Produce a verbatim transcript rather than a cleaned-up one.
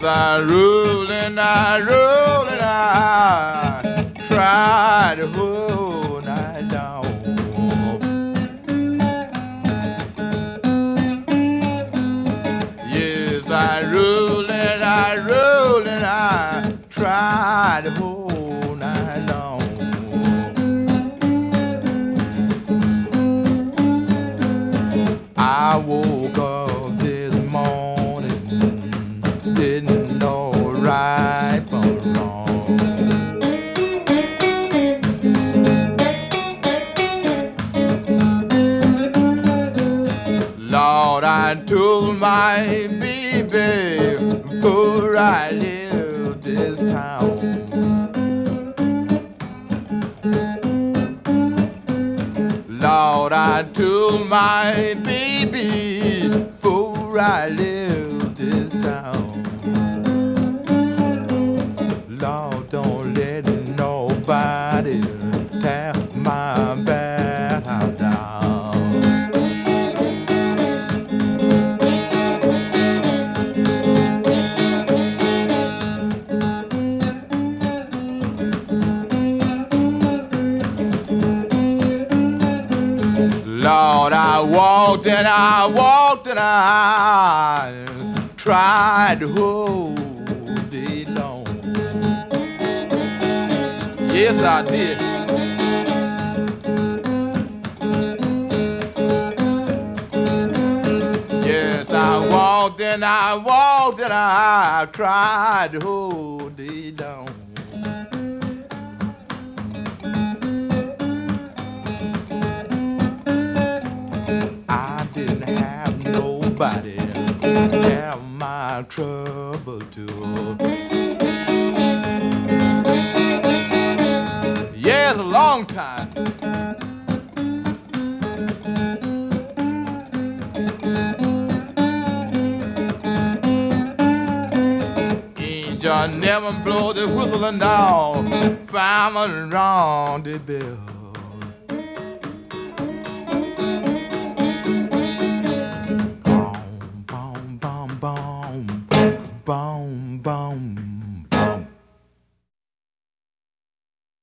Yes, I roll and I roll and I try the whole night long. Yes, I roll and I roll and I try the whole night long. I woke up this morning, didn't know right from wrong. Lord, I told my baby before I left this town. Lord, I told my baby before I left this town. Lord, don't let nobody tear my bad house down. Lord, I walked and I walked and I tried the whole day long. Yes, I did. Yes, I walked and I walked and I tried the whole day long. I didn't have nobody to tell my trouble to. Yes, a long time. Angel never blow the whistle and down, fireman around the bell.